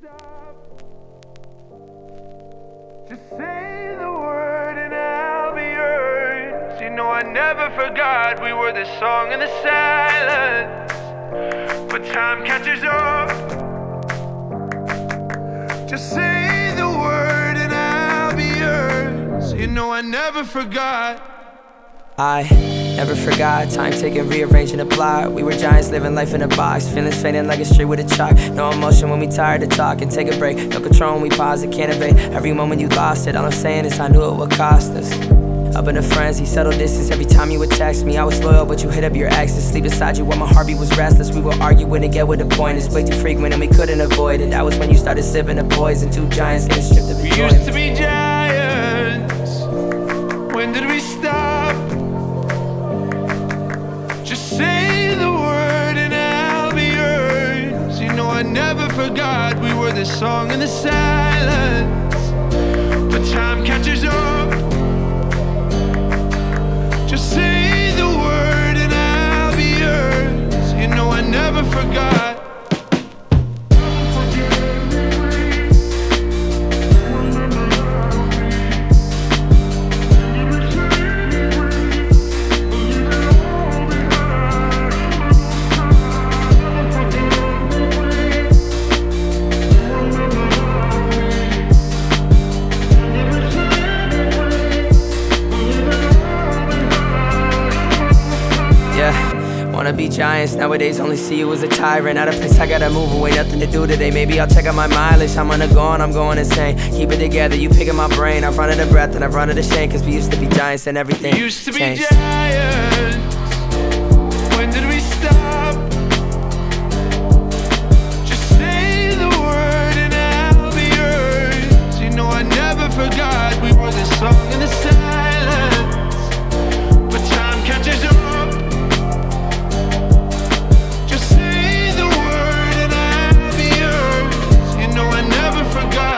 Just say the word and I'll be yours. You know I never forgot we were the song in the silence. But time catches up. Just say the word and I'll be yours. You know I never forgot. I never forgot, time taken, rearranging the plot. We were giants living life in a box, feelings fading like a street with a chalk. No emotion when we tired to talk and take a break. No control when we pause and can't evade. Every moment you lost it, all I'm saying is I knew it would cost us. Up in the frenzy, settle distance every time you would text me. I was loyal, but you hit up your exes. Sleep beside you while my heartbeat was restless. We would argue, wouldn't get what the point is. Way too frequent and we couldn't avoid it. That was when you started sipping the poison. Two giants getting stripped of enjoyment. We used to be giants. When did we stop? Just say the word and I'll be yours. You know I never forgot we were the song in the silence. But time catches up. Just say the word and I'll be yours. You know I never forgot. Wanna be giants, nowadays only see you as a tyrant. Out of place, I gotta move away, nothing to do today. Maybe I'll check out my mileage, I'm on the go and I'm going insane. Keep it together, you picking my brain. I've run out of breath and I've run out of shame. Cause we used to be giants and everything We used to be changed. giants. When did we stop? Just say the word and I'll be yours. You know I never forgot we were the song in the silence. But time catches up. Just say the word and I'll be yours. You know I never forgot.